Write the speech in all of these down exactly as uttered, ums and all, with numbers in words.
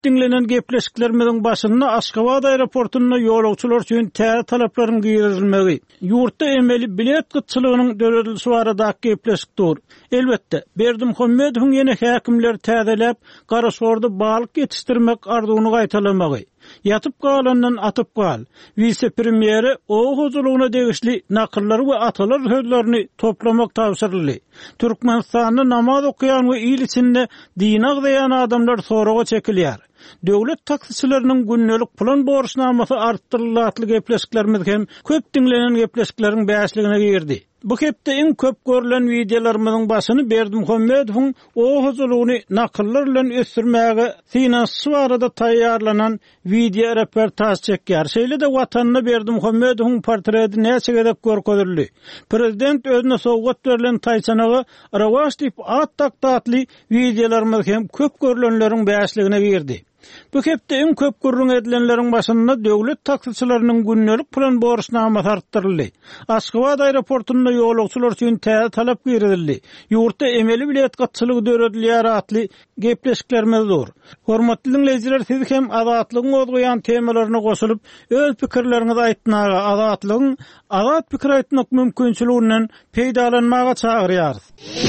dinlenen gepleşiklerimiň başynda Aşgabat aeroportuna ýolagçylar üçin täze talaplaryň giýirilmegi, ýurtda emeli bilet gytçylygynyň döredilýäsi barada gepleşikdir. Elbetde, Berdimuhammedowyň ýene häkimler täzelep, Garaşorda balyk ýetişdirmek arzuwyny gaýtalamagy. Yatıp galandan atıp gal. Vice premieri o huzurluğuna degişli nakırları ve atalar sözlerini toplamak tavsirli. Türkmenistanyň namaz okuyan ve il içinde din agdayan adamlar sorağa çekilýär. Döwlet taksicileriniň günnelik plan borçnamasy artdyrylatly gepleşiklerimiz hem köp dinlenen gepleşikleriň bäşligine girdi. Bu hepde en köp görülen videolarymyzyň başyny Berdimuhammedowyň o huzurluğuny nakyllar bilen ösürmäge finansy barada taýýarlanan video reportaj çekýär. Şeýle de watanyna Berdimuhammedowyň portreti näçe gedek görkezildi. Prezident özüne sowgat berilen taýsanagy rawaş diýip at takdatly videolarymyz hem köp görülenleriň bäşligine girdi. Bu hepde en köp gurrun edilenlerin başında döwlet taksicileriniň günnelik plan borçnamasy artdyryldy. Aşgabat aeroportunda ýolagçylar üçin täze talap girildi. Ýurtda emeli bilet gatçylygy döredilýär atly gepleşiklerimiz dur. Hormatly dinleýijiler, siz hem azatlygyň ozgoýan temalaryna goşulyp öz pikirleriňizi aýtmaga, azatlygyň azat pikir aýtmak mümkinçiliginden peýdalanmaga çagyrýarys.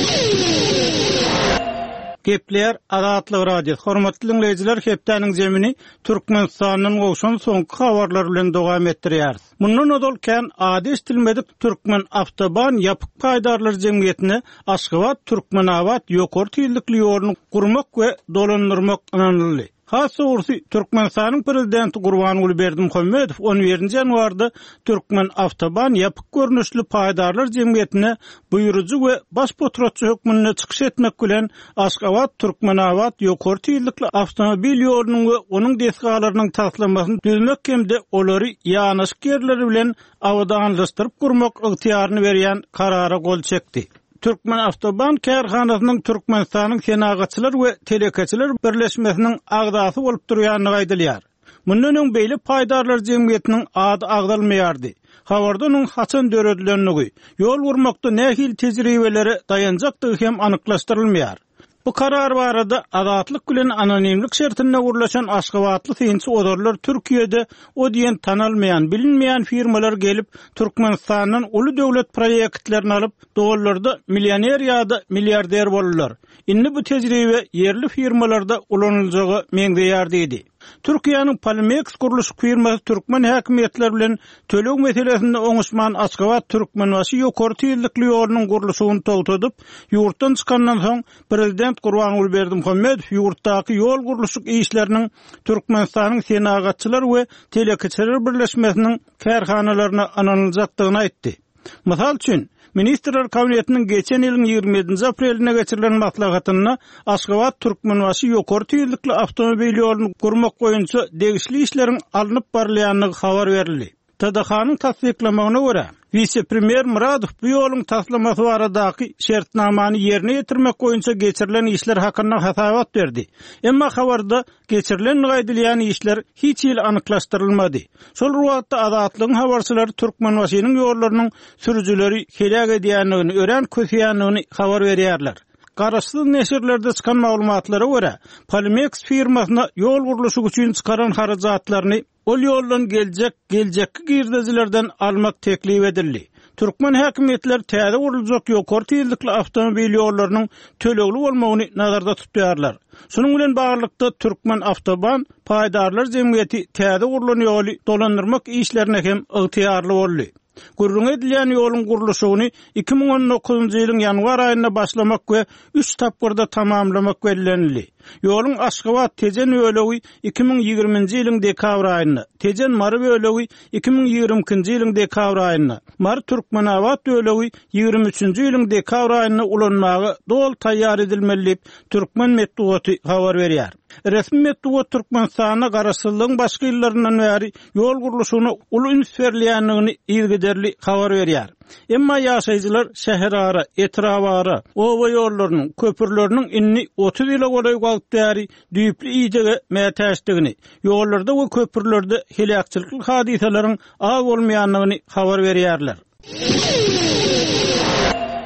Gepler Azatlyk radio. Hormatly dinleýijiler, hepdeniň jemini Türkmenistanyň gowşan soňky habarlar bilen dowam etdirýäris. Mundan odolken ady estilmedik Türkmen Avtoban ýapyk paýdarlar jemgyýetine Aşgabat Türkmenawat ýokary tiýillikli ýoluny gurmak we dolandyrmak ananyldy. Hasa ursi Türkmenistanyň prezidenti Gurbanuly Berdimuhammedow on birinji ýanwarda Türkmen Avtoban ýapyk görnüşli paýdarlar jemgyýetine buýrujy we baş potratçy hökmüne çykyş etmek bilen Aşgabat Türkmenawat ýokary tiýillikli awtomobil ýolunyň we onuň desgalarynyň taslamasyny düzmek hemde olary ýanaşyk ýerleri bilen awdanlaşdyryp gurmak ygtiýaryny berýän karara gol çekdi. Türkmen Avtoban kärhanasynyň Türkmenistanyň senagatçylar we telekaçylar birleşmesiniň agdasy bolup durýanyny aýdylýar. Mundan öň beýle paýdarlar jemgyýetiniň ady agdalmaýardy. Habarda onuň haçan döredilenligi, ýol gurmakda nähil tejribeleri dayanjakdygy hem anyklaşdyrylmaýar. Bu karar barada azatlyk bilen anonimlik şertine gurlaşan Aşgabatly synçy odarlar Türkiýede o diýen tanalmaýan, bilinmeýän firmalar gelip Türkmenistanyň uly döwlet proýektlerini alyp dolarlarda millioner ýa-da milliarder bolurlar. Indi bu tejribe yerli firmalarda ulanyljagy meňdeýärdi idi. Türkiýanyň Palmex guruluş firmasy Türkmen häkimetleri bilen töleg meselesinde oňuşman Aşgabat Türkmenwasy ýokary tiýillikli ýolunyň guruluşyny togtadyp, ýurtdan çykandan soň prezident Gurbanuly Berdimuhammedow ýurtdaky ýol guruluşyk işleriniň Türkmenistanyň senagatçylar we telekaçylar birleşmesiniň kärhanalaryna analizatdygyny aýtdy. Mysal üçin, Ministrler Kabinetiniň geçen ýylyň ýigrimenti apreline geçirilen maslahatyna Aşgabat Türkmenwasy ýokary tiýillikli awtomobil ýoluny gurmak boýunça degişli işleriň alınıp barylýanyny habar berildi. T D H-nyň tasdiklamagyna görä, Vice Premier Muradow bu ýoluň taslamasy baradaky şertnamany ýerine ýetirmek boýunça geçirilen işler hakyna hasabat berdi. Emma habarda geçirilen gaýdylýan işler hiç ýyl anyklaşdyrylmady. Şol wagtda azatlygyň habarçylary Türkmenwasynyň ýollarynyň sürüjileri helak edýänligini, ören kösýänligini habar berýärler. Garaşly neşirlerde çykan maglumatlara görä, Palmex firmasyna ýol guruluşy üçin çykaran harajatlaryny ol ýoldan geljek, geljekki girdejilerden almak teklip edildi. Türkmen häkimetleri täze guruljak ýokary tiýillikli awtomobil ýollarynyň tölegli bolmagyny nazarda tutýarlar. Şunuň bilen baglykda Türkmen Avtoban paýdarlar jemgyýeti täze gurulan ýoly dolandyrmak işlerine hem ygtyýarly boldy. Gurrun edilýän ýoluň guruluşyny iki ming on dokuzunjy ýylyň ýanwar aýynda başlamak we üç tapgyrda tamamlamak bellenildi. Ýoluň Aşgabat Tejen bölegi iki ming ýigriminji ýylyň dekabr aýynda, Tejen Mary bölegi iki ming ýigrimkinji ýylyň dekabr aýynda, Mary Türkmenawat bölegi ýigrim üçünji ýylyň dekabr aýynda ulanmagy dol taýýar edilmeli Türkmen medeniýeti habar berýär. Resmi medeniýet Türkmenistana garaşlygyň başga ýyllaryndan bäri ýol guruluşyny uly ünsverliýänligini ýergederli habar berýär. Emma ýaşaýjylar şäherara, etrabara, owa ýollarynyň, köpürleriniň inni otuz ýyla goraý galtdyary düýpli ýyjege mätäşdigini, ýollarda we köpürlerde helakçylyk hadisalaryň az bolmaýanlygyny habar berýärler.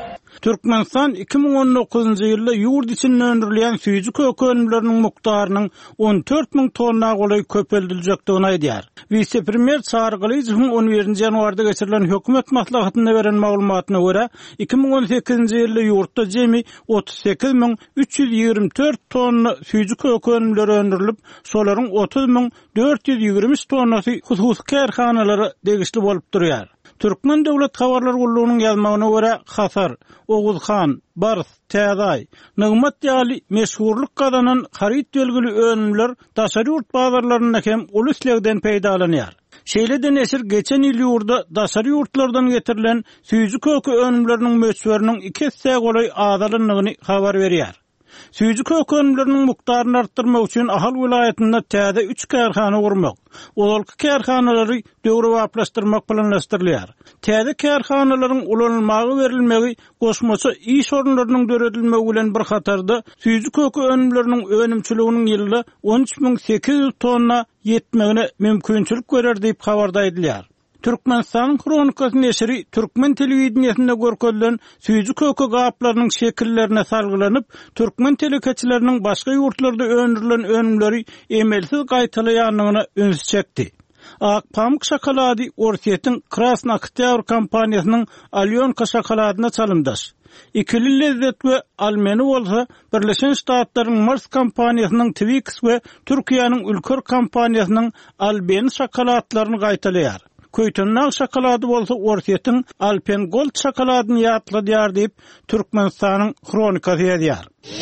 Türkmenistan iki bin on dokuzunjy ýylda ýurt içinde öndürilen süýji kökenleriniň mukdarynyň on dört min tonna golay köpeldilýekdigini aýdýar. Vice-premier Sargylyjyň on birinji ýanwarda geçirilen hökümet maslahatynda beren maglumatyna görä, iki bin on sekizinji ýylda ýurtda jemi otuz sekiz min üç ýüz ýigirme dört tonna süýji kökenleri öndürilip, şolaryň otuz min dört ýüz ýigirme üç tonnasy hususy kärhanalary degişli bolup durýar. Türkmen Döwlet Habarlar Gullugynyň ýazmagyna görä, Hasar, Oguzhan, Bars, Täzay, Nygmat ýaly meşhurlyk gazanan harit belgili önümler daşary ýurt bazarlarynda hem ulyslegden peýdalanýar. Şeýleden esir geçen ýyl ýurda daşary ýurtlardan getirilen süýji kökü önümleriniň möçberiniň iki hisse golay azalynyny habar berýär. Süýji kökenleriniň mukdaryny artdyrmak üçin Ahal vilayetinde täze üç kärhana gurmak, olalky kärhanalary döwrewaplaşdyrmak planlaşdyrylýar. Täze kärhanalaryň ulanylmagy berilmegi goşmaça iş orunlarynyň döredilmegi bilen bir hatarda süýji kökü önümleriniň önümçiliginiň ýylda on üç min sekiz ýüz tonna ýetmegine mümkinçilik görer diýip habarda edilýär. Türkmenistan Kronikasy neşri Türkmen telewizionyasynda görkezlen süýji kökü gaplarynyň şekillerine salgylanyp, Türkmen telekeçileriniň başga ýurtlarda öndürilen önümleri emelsiz gaýtalaýanlygyna üns çekdi. Ak pamuk şokolady Orsiýetiň Krasny Oktябрь kompaniýasynyň Alyonka şokoladyna çalymdaş. Ikili lezzet we almeny bolsa, Birleşen Ştatlaryň Mars kompaniýasynyň Twix we Türkiýanyň Ülker kompaniýasynyň Alben şokoladlaryny gaýtalaýar. Köýtünnaň şokolady bolsa Orsiýetiň Alpen Gold şokoladyny ýatladýar diýip Türkmenistanyň Kronikasy ýazýar.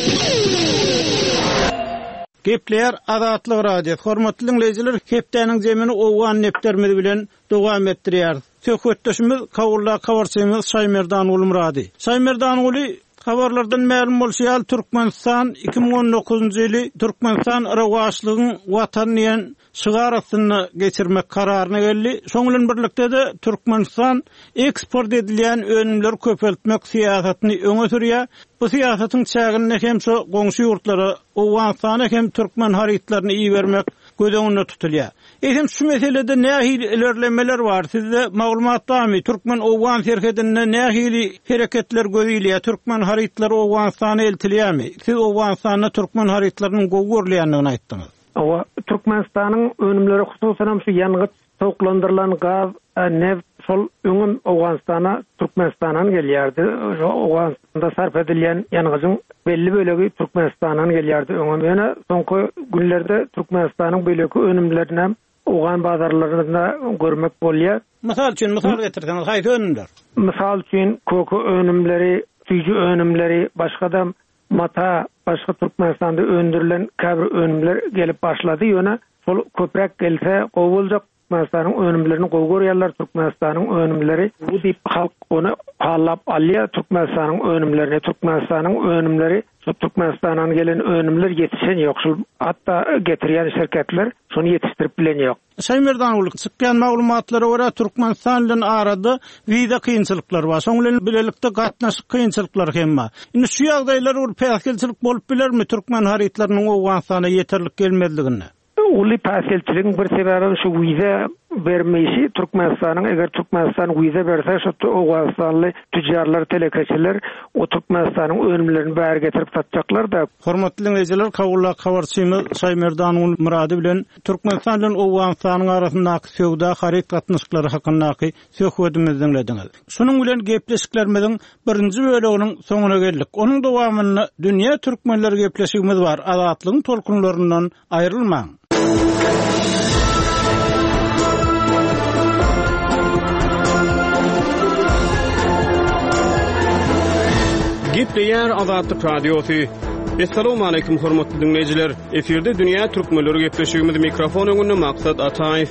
Gepler Azatlyk radio. Hormatly dinleýijiler, hepdeniň jemini owgan nepdermeli bilen dowam etdirýär. Söhbetdeşimiz Kawulla Kawarçymyz Saýmerdan Ulmurady. Saýmerdan uly habarlardan ma'lum bolýar, Türkmenistan iki bin on dokuzunjy ýyly Türkmenistan rawaşlygyň watanyň şygarasyny geçirmek kararyna geldi. Şoň bilen birlikde de Türkmenistan eksport edilen önümleri köpeltmek siýasatyny öňe sürýär. Bu siýasatyň çägini hem şo goňşy ýurtlara, Owganistana hem Türkmen haritlaryny iýermek gödöňünde tutulýar. Eýsem şu meselede nähili ilerlemeler bar? Sizde maglumat barmy? Türkmen Owgan serhedinde nähili hereketler göýülýär? Türkmen haritlary Owganistana eltilýärmi? Siz Owganistana Türkmen haritlarynyň gowgurlýanlygyny aýtdyňyz. Owa Türkmenistanyň önümleri hususan şu ýangyt toklandyrylan gaz, neft şol öňün Owganistana Türkmenistandan gelýärdi. Owganistanda sarf edilen ýangyjyň belli bölegi Türkmenistandan gelýärdi. Öňe soňky günlerde Türkmenistanyň bölegi önümlerini Owgan bazarlarynda görmek bolýar. Mysal üçin mysal getirdiňiz, haýsy önümler? Mysal üçin kökü önümleri, süýji önümleri, başga mata, başga Türkmenistanda öndürilen käbir önümler gelip başlady. Ýöne sol köprek gelse gowuljak Türkmenistanyň önümlerini gowgurýarlar. Türkmenistanyň önümleri bu diýip halk onu hallap alýar. Türkmenistanyň önümlerini, Türkmenistanyň önümleri, Türkmenistandan gelen önümler yetişen ýok. Şol hatda getirýän şirketler şonu yetişdirip bilen ýok. Saýmerdan uly çykýan maglumatlara görä Türkmenistan bilen arada wiza kynçylyklar bar. Şoň bilen bilelikde gatnaşyk kynçylyklar hem bar. Indi şu ýagdaýlar ul päsgelçilik bolup bilermi Türkmen haritlarynyň Owganistana ýeterlik gelmezligine? Uli päsgelçiligiň bir sebebi şu wiza bermeýişi. Türkmenistanyň eger Türkmenistan wiza berse, şu Owganistanly tüccarlar, telekeçiler o Türkmenistanyň önümlerini bäri getirip satjaklar da. Hormatly dinleýijiler, Kawulla Kawarçymyz Saýmerdan Ulmurady bilen Türkmenistan bilen Owganistanyň arasyndaky söwda harit gatnaşyklary hakyndaky söhbetimizi dinlediňiz. Şunuň bilen gepleşiklerimiziň birinji böleginiň soňuna geldik. Onuň dowamyny dünýä türkmenleri gepleşigimiz bar. Azatlygyň tolkunlaryndan aýrylmaň. Gepleýär Azatlyk radiosy. Assalamu alaykum hormatly dinleýijiler. Eferde dünýä türkmenleri gepleşigimiz mikrofon öňünde maksat Ataýew.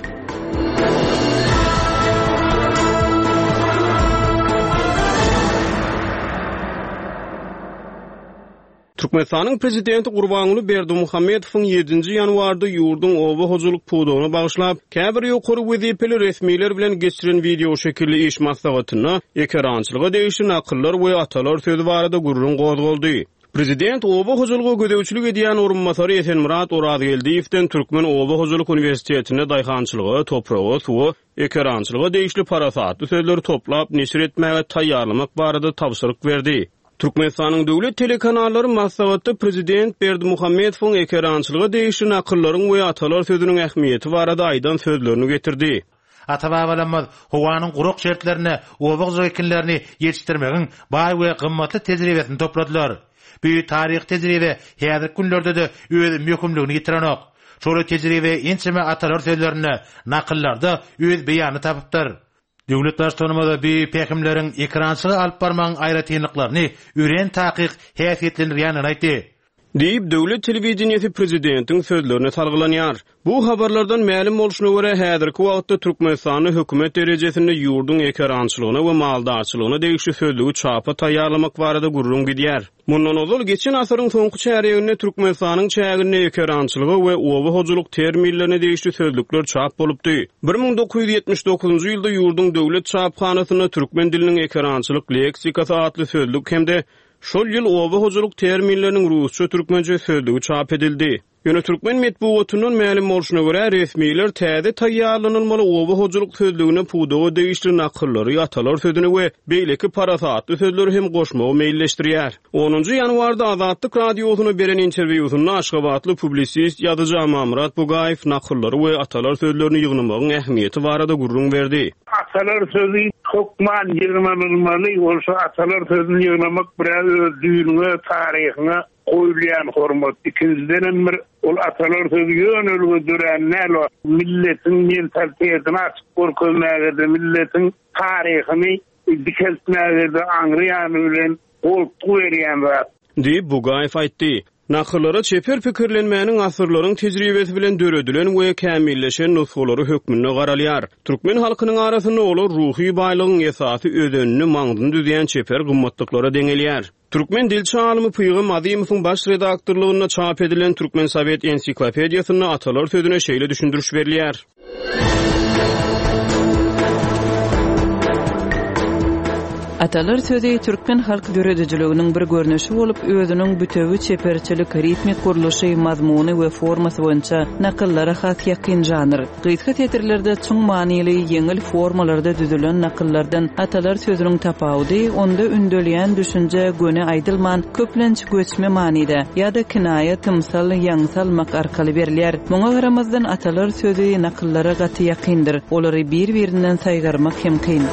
Türkmenistanyň prezidenti Gurbanguly Berdimuhammedowyň ýedinji ýanwarda ýurdun owa hojuluk pudugyna bagyşlap, käbir ýokary wezipeli resmiler bilen geçiren video şekilli iş maslahatyna ekerançylyga degişli nakyllar we atalar sözi barada gurrun gozgoldy. Prezident owa hojulugy gödäwçilik edýän orunmasary Esenmurat Orazgeldiýewden Türkmen Owa Hojuluk Universitetine daýhançylyga, topragy, suwy, ekerançylyga degişli parasatly sözleri toplap neşir etmäge taýýarlamak barada tapşyryk berdi. Türkmenistanyň döwlet telekanallary maslahatda prezident Berdimuhammedowyň ekerançylyga değişen akyllaryň we atalar sözüniň ähmiýeti barada aýdan sözlerini getirdi. Ata-babalarymyz howanyň guruk şertlerini, obak zekinlerini ýetişdirmegiň baý we gymmatly tejribesini topladylar. Bu taryh tejribe häzirki günlerde de öz möhümligini ýitirenok. Şol tejribe ençeme atalar sözlerini nakyllarda öz beýany tapypdyr. Döwlet başçylygynda bu pekimleriň ekrançyga alyp barmagyň aýratynlyklaryny üren takyk häsiýetlendirýäni aýtdy. Deyip döwlet telewizionyasy prezidentiň sözlerini talgylanýar. Bu habarlardan ma'lum bolşuna görä häzirki wagtda Türkmenistany hökümet derejesinde ýurdun ekerançylygyna we maldarçylygyna degişli sözlügi çapa taýýarlamak barada gurrun gidýär. Mundan ozal geçen asyryň soňky çäreginde Türkmenistanyň çägini ekerançylygy we owa hojuluk terminlerine degişli sözlükler çap bolupdy. bir ming dokuz ýuz ýetmiş dokuzynjy ýylda ýurdun döwlet çapkanasyna türkmen diliniň ekerançylyk leksikasy adly sözlük hemde şol ýyl owa hojuluk terminleriniň rusça türkmençe sözlügi çap edildi. Ýöne türkmen medeniýetiniň ma'lum bolşuna görä resmiýetler täze taýýarlanylmaly owa hojuluk sözlügine pudaga degişli nakyllary atalar sözüni we beýleki parasatly sözleri hem goşmagy meýilleşdirýär. onunjy ýanwarda Azatlyk radiosyna beren interwýusynda Aşgabatly publisist ýazyjy Amamrat Bugaýew nakyllary we atalar sözlerini ýygnamagyň ähmiýeti barada gurrun berdi. Atalar sözü hukman ýygnanylmaly, bolsa atalar sözüni ýygnamak biraz öz düýnüne, taryhyna koyulyan hormat. İkinciden bir ol atalar sözü yönelge dürenler o milletin mentalitetini açık görkezmäge, milletin taryhyny dikeltmäge, aňryan bilen goltuq berýän zat. Diýip Bugaýew aýtdy. Nakyllara çeper pikirlenmäniň asyrlaryň tejribesi bilen döredilen we kämilleşen nusgulary hökmüne garalýar. Türkmen halkynyň arasynda olar ruhy baýlygyň esasy ödenini maňdyny düzýän çeper gymmatlyklara deňelýär. Türkmen dilçi alymy Pyğım Azymowyň baş redaktorlygyna çap edilen Türkmen Sowet ensiklopediýasyna atalar sözüne şeýle düşündürüş berilýär. Atalar sözü Türkmen halk döredijliginiň bir görnüşi bolup özüniň bütewi çeperçilik ritmik gurulşy mazmuny we formasy boýunça nakyllara has ýakyn janr. Gysga tetirlerde çyň manyly ýeňil formalarda düzülen nakyllardan atalar sözüniň tapawdy onda ündelýän düşünje göne aýdylman köplenç göçme manyda ýa-da kinaya tymsal ýaňsalmak arkaly berilýär. Muňa garamazdan atalar sözü nakyllara gaty ýakyndyr. Olary bir-birinden saýgarmak hem kyn.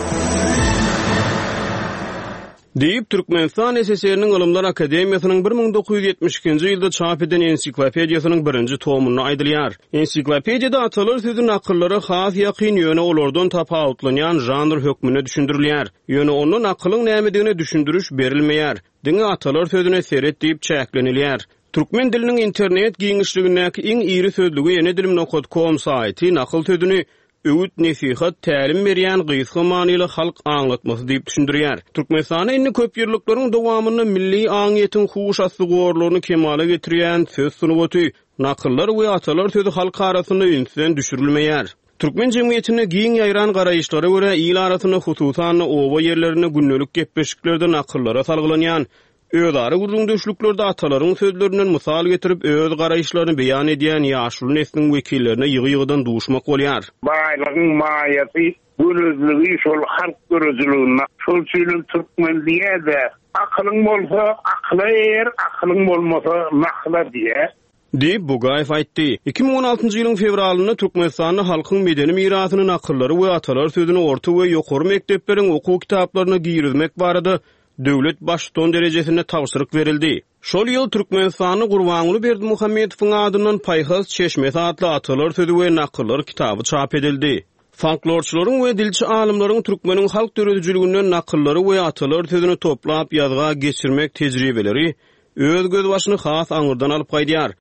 Deyip Türkmenistan S S R'niň Ilymlar Akademiýasynyň bir ming dokuz ýuz ýetmiş ikinji ýylda çap eden ensiklopediýasynyň birinji tomuny aýdylýar. Ensiklopediýada atalar sözü nakyllary has ýakyn ýöne olardan tapawutlanýan janr hökmüne düşündirilýär. Ýöne onuň akylyň nämedigine düşündürüş berilmeýär. Diňe atalar sözüne seret diýip çäklenilýär. Türkmen diliniň internet giňişligindäki iň iri sözlügi ýene dilim nokta com saýty nakyl sözüni öwüt nesihat tälim berýän gysga manyly halk aňlatmasy diýip düşündirýär. Türkmenistana indi köp ýyllyklyň dowamyny milli aňyetiň huşasly gorlaryny kemale getirýän söz sunuwaty, nakyllar we atalar sözü halk arasynda ünsen düşürilmeýär. Türkmen jemgyýetine giň ýaýran garaýyşlara görä ýyl arasynda hususan owa ýerlerine günnelik gepleşiklerde nakyllara salgylanýan Öýdary gurulňdyşlyklerde atalaryň sözlerinden mysal getirip öz garaýyşlaryny beýan edýän ýaşul nesliň wekillerine ýygy-ýygydan duşmak bolýar. Baýlygyň maýaty, gürüzlügi şol halk gürüzlügine, şol üçin türkmen diýär-de, akylyň bolsa akla er, akylyň bolmasa mahla diýär. Deyip Bugaýew aýtdy. iki ming on altıncı ýylyň fevralyna Türkmenistanyň halkyň medeni mirasynyň akyllary we atalar sözüni orta we ýokary mekdepleriň okuw kitaplaryna girizmek barada döwlet başton derejesinde tawsyryk berildi. Şol ýyl Türkmenistanyň Gurbanuly Berdimuhammedowyň adyndan Paýhaz Çeşmesi adly atalar sözü we nakyllar kitaby çap edildi. Folklorçylaryň we dilçi alymlaryň türkmeniň halk döredijiliginden nakyllary we atalar sözüni toplap ýazga geçirmek tejribeleri öz göz başyny has aňyrdan alyp gaýdýar.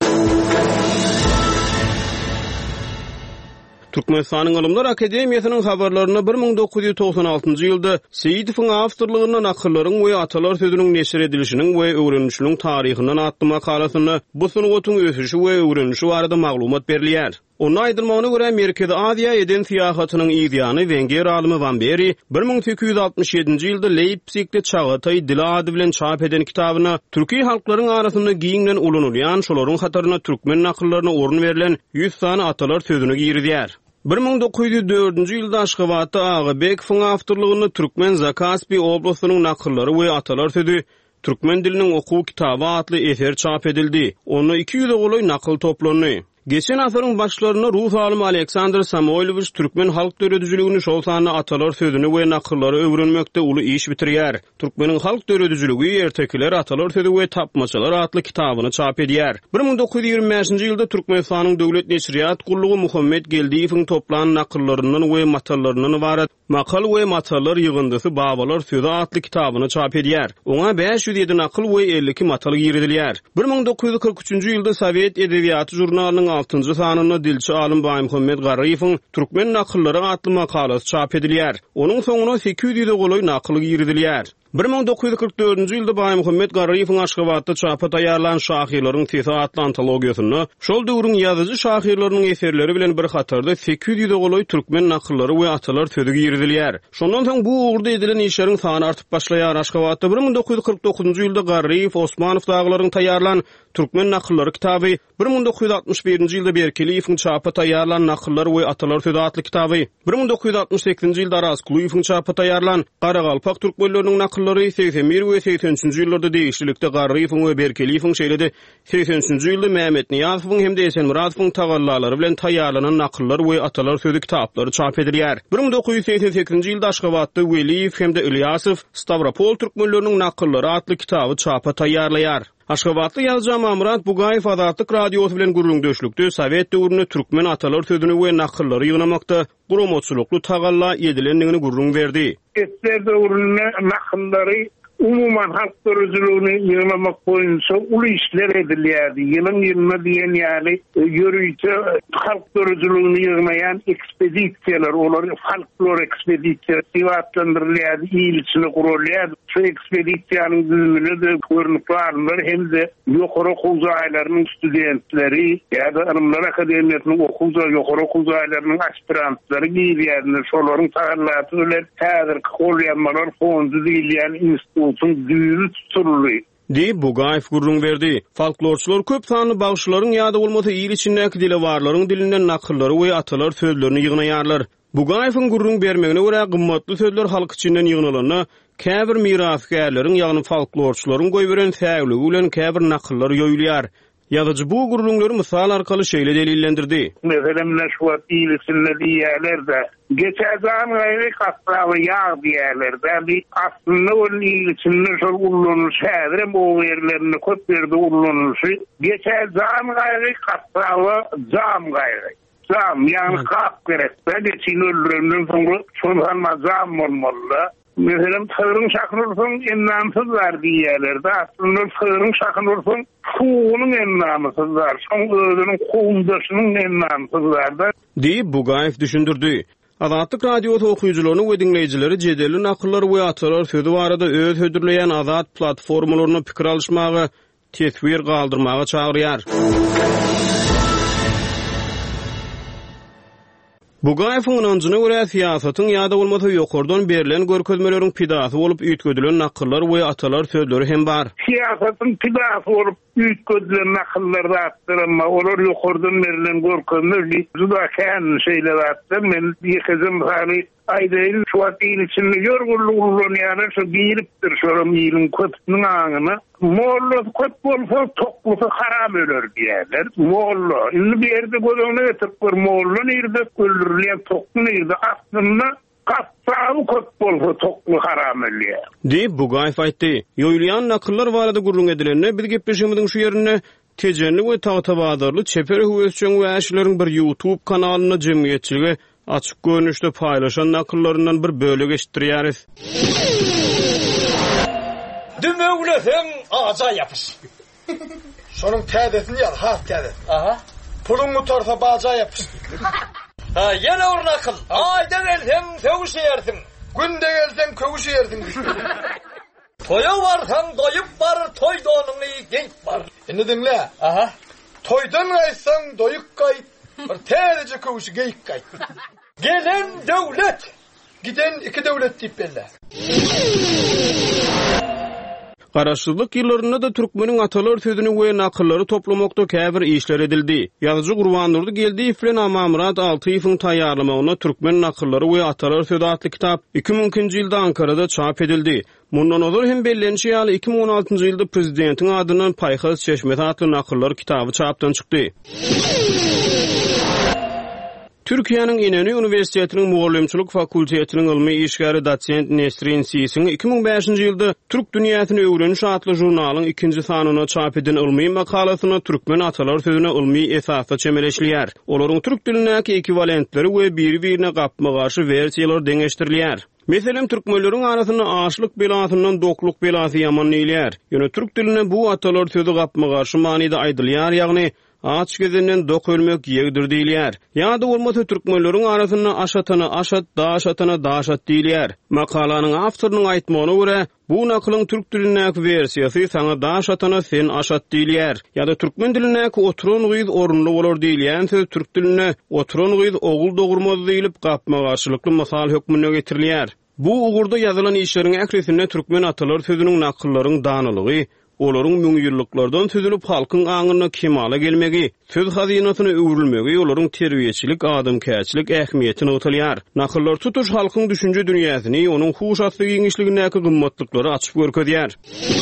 Türkmenistanyň Ilymlar Akademiýasynyň habarlaryna bir ming dokuz ýuz toksan altıncı ýylda Seýidowyň awtorlygyna nakyllaryň we atalar sözüniň neşir edilişiniň we öwrenişiniň taryhyndan atly makalasyny bu sunuwatyň ösüşi we öwrenişi barada maglumat berilýär. Onu aýdylmagyna görä Merkezi Aziýa eden siýahatynyň ýygyany Wenger alymy Van Beri bir ming sekiz ýüz altmış ýedinji ýylda Leipzigde Çağatay dili ady bilen çap eden kitabyna türki halklaryň arasynda giňlen ulanylýan şolaryň hataryna türkmen nakyllaryna orun berilen ýüz sany atalar sözüni giýirýär. bir ming dokuz ýüz dördünji ýylda Aşgabatda Agabek Fıng awtorlygyny Türkmen Zakaspi oblastynyň nakyllary we atalar sözü Türkmen diliniň okuw kitaby atly eser çap edildi. Onu iki ýüze goly nakıl toplandy. Geçen asyryň başlaryna Rus alimy Aleksandr Samoylovich Türkmen halk döredüjiligini şol sany atalar sözüni we nakıllary öwrenmekde uly iş bitirýär. Türkmeniň halk döredüjiligi ertekiler atalar sözü we tapmaçalar atly kitabyny çap edýär. bir ming dokuz ýüz ýigirme beşinji ýylda Türkmenistanyň döwlet neşriýat gullugy Muhammed Geldiýewiň toplan nakyllaryndan we matallarynyň ibaret makal we matallar ýygyndysy Babalar sözü atly kitabyny çap edýär. Oňa beş ýüz ýedi nakyl we elli iki matal giridilýär. bir ming dokuz ýüz kırk üçinji ýylda Sowet edebiýaty jurnalynyň altıncı sanyny dilçi alim Baý Muhammed Garryýewiň Türkmen nakyllary atly makalasy çap edilýär. Onuň soňuna sekiz ýüze goly nakyl giridilýär. bir ming dokuz ýüz kırk dördünji ýylda Baý Muhammed Garryýewiň Aşgabatda çapa taýýarlan şahyrlaryň sesi atly antologiýasyny, şol döwrüň ýazyjy şahyrlarynyň eserleri bilen bir hatarda sekiz ýüze goly türkmen nakyllary we atalar sözü giridilýär. Şondan soň bu ugurda edilen işleriň sany artyp başlaýar. Aşgabatda bir ming dokuz ýüz kırk dokuzunji ýylda Garryýew Osmanow daglaryň taýýarlan Türkmen nakyllary kitaby, bir ming dokuz ýüz altmış birinji ýylda Berkeliýewiň çapa taýýarlan nakyllary we atalar sözü atly kitaby, bir ming dokuz ýüz altmış sekizinji ýylda Raskuliýewiň çapa taýýarlan Garagalpak türkmenläriniň nakyllary seksen bir we seksen üçinji ýyllarda değişiklikde Garryýewiň we Berkeliýewiň şeýledi. seksen üçinji ýylda Mehmet Niýazowyň hem de Esen Muradowyň tagallary bilen taýýarlanan nakylllar we atalar sözü kitaplary çap edilýär. bir ming dokuz ýüz seksen sekizinji ýylda Aşgabatda Weliýew hem de Ilyasow Stavropol türkmenläriniň nakyllary atly kitaby çapa taýýarlaýar. Aşgabatly ýazgy Mamrat Bugaýew Azatlyk radiosy bilen gurulmuşlukda Sowet döwründe türkmen atalar sözüni we nakyllary ýygnamakda gurumoçulukly tagalla edilendigini gurrun berdi. Etler döwründe nakyllary umuman halk döredüjiligini ýygnamak boýunça uly işler edilýärdi. Ýylyň ýylyna diýen ýaly ýörüýçi halk döredüjiligini ýygnaýan ekspedisiýalar, olar folklor ekspedisiýasy ýatlandyrylýardy, ýylyçyny gurulýardy. Şu ekspedisiýanyň düzümine de görnükli alimler hem de ýokary okuw jaýlarynyň studentleri ýa-da Ilmler Akademiýasynyň okuw jaý ýokary okuw jaýlarynyň aspirantlary giýilýärdi. Şolaryň taýýarlaty bilen häzirki golýanmalar fondy diýilýän institut düýrü tutulýar. Di Bugaýew gurrun berdi. Folklorçular köp sanly bagşylaryň ýa-da bolmasa ýyl içindäki dilewarlaryň dilinden nakyllary we atalar sözlerini ýygnaýarlar. Bugaýewiň gurrun bermegine görä gymmatly sözler halk içinden ýygnalanyna käbir mirasgärleriň ýagny folklorçularyň goýberen säwligi bilen käbir nakyllar ýoýulýar. Ýazyjy bu gurrunlary mysal arkaly şeýle delillendirdi. Meselem näşwat ýylysyny diýerlerde geçäzän gaýry gatrawy ýag diýerlerde bir aslyny ol ýylysyny şol ullanýar şäher bu ýerlerini köp berdi ullanýar. Geçäzän gaýry gatrawy jam gaýry. Jam ýani kap gerek. Bäde çynöldürenden soňra şondan mazam bolmaly. Mesela sığırın şakınırsan en namsızlar diýerlerde. Aslında sığırın şakınırsan kuğunun en namsızlar. Son özünün kuğundaşının en namsızlar. Deyip Bugaýew düşündürdü. Azatlyk radiosu okuyucularını we dinleýijileri jedelli nakyllar we atalar sözü barada öz hödürleýän azat platformalaryna pikir alışmagy, tesbir galdyrmagy çagyrýar. Bugaýewiň ynanjyna görä siýasatyň ýa-da bolmasa ýokardan berilen görkezmeleriň pidasy bolup üýtgedilen nakyllar we atalar sözleri hem bar. Siýasatyň pidasy bolup üýtgedilen nakyllar atdyrma, olar ýokardan berilen görkezmeler juda kän şeýler atdy. Men bir kızım hali aýdaýyn şu atyň içinde ýörgürlük ullanýar, şu giripdir şoram ýylyň köpüniň aňyna. Molla köp bolsa toklusy haram öler diýerler. Molla. Indi bir ýerde gözüňe getip bir molla nerede öldürilýän toklu nerede aslında Kapsağı köp bolsa toklu haram ölýär. Diýip Bugaýew aýtdy. Ýoýulýan nakyllar barada gurrun edilenine bir gepleşigimiň şu ýerine tejenli we tagtabadarly çeperi höwesçiň we äşleriň bir YouTube kanalyny jemgyýetçiligi açyk görnüşde paýlaşan nakyllaryndan bir bölegi eşitdirýäris. Dümögleseň aja ýapyş. Şonuň tädesini ýal, has täde. Aha. Puluňy torsa baja ýapyş. Ha, ýene bir nakyl. Aýda gelseň söwüşýärsiň. Günde gelseň köwüşýärsiň. Toya barsaň doýup bar, toy donuny geyip bar. Indi dinle. Aha. Toydan gaýsaň doýup gaýt. Bir täze köwüşi geyip gaýt. Gelen döwlet. Giden iki döwlet diýip berler. Garaşsyzlyk ýyllarynda da türkmeniň atalar sözüni we nakyllary toplamakda käbir işler edildi. Ýazyjy Gurban Nurdy geldi Flen Amamrat Altyýewyň taýýarlamagyna türkmen nakyllary we atalar sözü adly kitap iki ming ikinji ýylda Ankarada çap edildi. Mundan ozur hem bellençi ýaly iki ming on altyncı ýylda prezidentiň adynyň Paýhaz Çeşmet adly nakyllar kitaby çapdan çykdy. Türkiýanyň Inönü Uniwersitetiniň Mugallimçilik fakultetiniň ilmi işgäri dosent Nesrin Sisiň iki ming beşinji ýylda Türk dünýäsini öwreniş adly jurnalyň ikinji sanyna çap edilen ilmi makalasyna türkmen atalar sözüne ilmi esasda çemeleşilýär. Olaryň türk dilinäki ekwivalentleri we biri-birine gapma garşy versiýalar deňeşdirilýär. Meselem türkmenleriň arasynda aşlyk belasyndan dokluk belasy ýamanlýar. Ýöne türk diline bu atalar sözü gapma garşy manyda aýdylýar, ýagny aç gözünden dok ölmek ýegdir diýilýär. Ýa-da bolmasa türkmenleriň arasynda aşatana aşat, daşatana daşat diýilýär. Makalanyň awtorynyň aýtmagyna görä, bu nakylyň türk dilinäki versiýasy sana daşatana sen aşat diýilýär. Ýa-da türkmen dilinäki oturan gyz orunly bolar diýilýän söz türk diline oturan gyz ogul dogurmaz diýilip gapma garşylykly masal hökmüne getirilýär. Bu ugurda ýazylan işleriň äkresinde türkmen atalar sözüniň nakyllaryň danylygy, olaryň müň ýyllyklardan tüzülip halkyň aňyna kemala gelmegi, söz hazinasyny öwrülmegi, olaryň terbiýeçilik, adamkäçilik ähmiýetini ötelýär. Nakyllar tutuş halkyň düşünje dünýäsini, onuň huşatlyk ýeňişligindäki gymmatlyklary açyp görkezýär.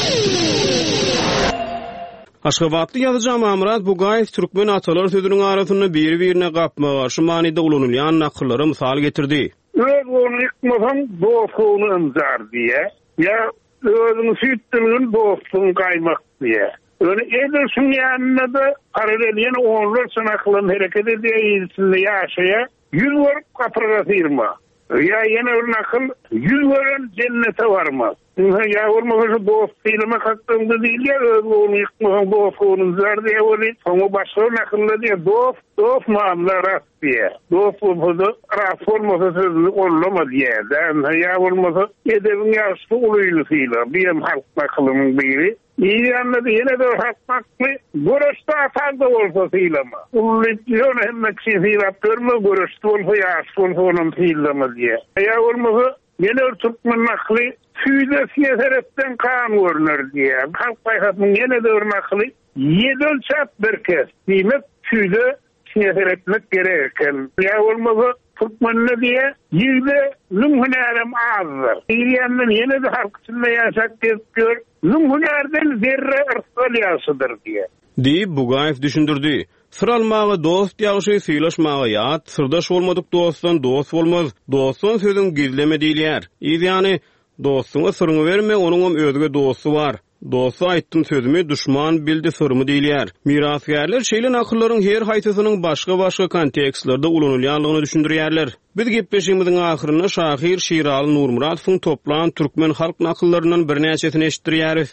Aşgabatly ýazyjy Amamrat Bugaýew türkmen atalar sözüniň arasynda biri-birine gapma garşy manyda ulanylýan nakyllara mysal getirdi. Öz onu yıkmasan dostluğunu ımzar diye. Ya özünü süttülüğün dostluğunu kaymak diye. Öyle edirsin yanına da paraleliyen onlar sınakların hareket edildiğinde yaşaya yüz varıp kapıra firma. Ya yine öyle nakıl yüz varın cennete varmaz. Ya olmasa dost filme kalktığında değil ya öz onu yıkmasan dostluğunu ımzar diye öyle. Sonra başka nakılla diye dost, dost mamla diye. Dost olmasa, rast olmasa sözünü ollama diye. Ya olmasa edebin yaşlı uluylusuyla. Benim halk nakılımın biri. İyi anladı yine de halk naklı. Görüşte atar da olsa silama. Uluyluyor hemmek şey silap görme. Görüşte olsa yaşlı olsa onun silama diye. Ya olmasa yine Türkmen naklı. Füýde siýasetten kan görünür diye. Halk paýhatnyň yine de nakly ýedil çap bir kes. Diýmek füýde siýasetmek gerekken. Ya bolmasa Türkmenle diye ýerde lümhünärem azdyr. Ýerden yine de halk içinde ýaşap gör. Lümhünärden zerre ırsal ýaşadyr diye. Diýip Bugaýew düşündirdi. Sır almagy dost ýaşy sylaşmagy ýat, sırdaş bolmadyk dostdan dost bolmaz. Dostdan sözüň gizleme diýilýär. Ýani dostuňa syryňy berme, onuň özge dosty bar. Dostu aýtdym sözümi düşman bildi sırmy diýilýär. Mirasgärler şeýle nakyllaryň her haýsysynyň başga-başga kontekstlarda ulanylýanlygyny düşündirýärler. Biz gepleşigimiziň ahyryna şahyr Şiraly Nurmuradowyň toplan türkmen halk nakyllaryndan bir näçesini eşitdirýäris.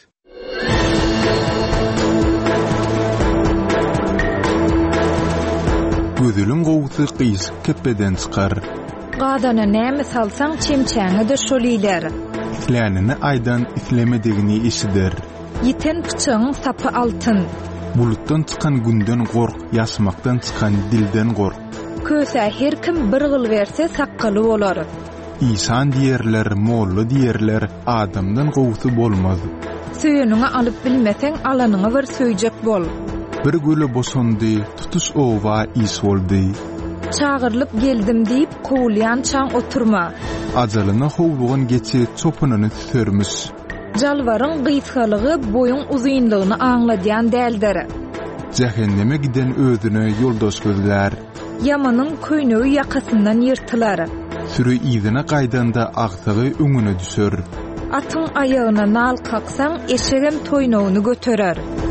Gözülüň gowsy gysy kepeden çykar. Gadana näme salsaň çemçäňe de şolýler. Islenini aydan islemedigini işidir. Yiten pıçağın sapı altın. Buluttan çıkan günden kork, yaşmaktan çıkan dilden kork. Köse her kim bir gıl verse sakkalı olar. İsan diyerler, mollu diyerler, adamdan gowsy bolmaz. Söýünüňi alyp bilmeseň alanyňa bir söýjek bol. Bir göle bosandy, tutuş owa is boldy. Çağırlıp geldim deyip kovulyan çaň oturma. Ajalyna howlugan geçi çopunyny sörmüş. Jalwaryň gysgalygy boyun uzynlygyny aňladýan däldir. Jahanneme giden özüne ýoldaş gözlär. Yamanyň köýnegi ýakasyndan ýyrtylar. Sürü ýyzyna gaýdanda agsagy öňüne düşer. Atyň aýagyna nal kaksaň eşegem toýnagyny göterer.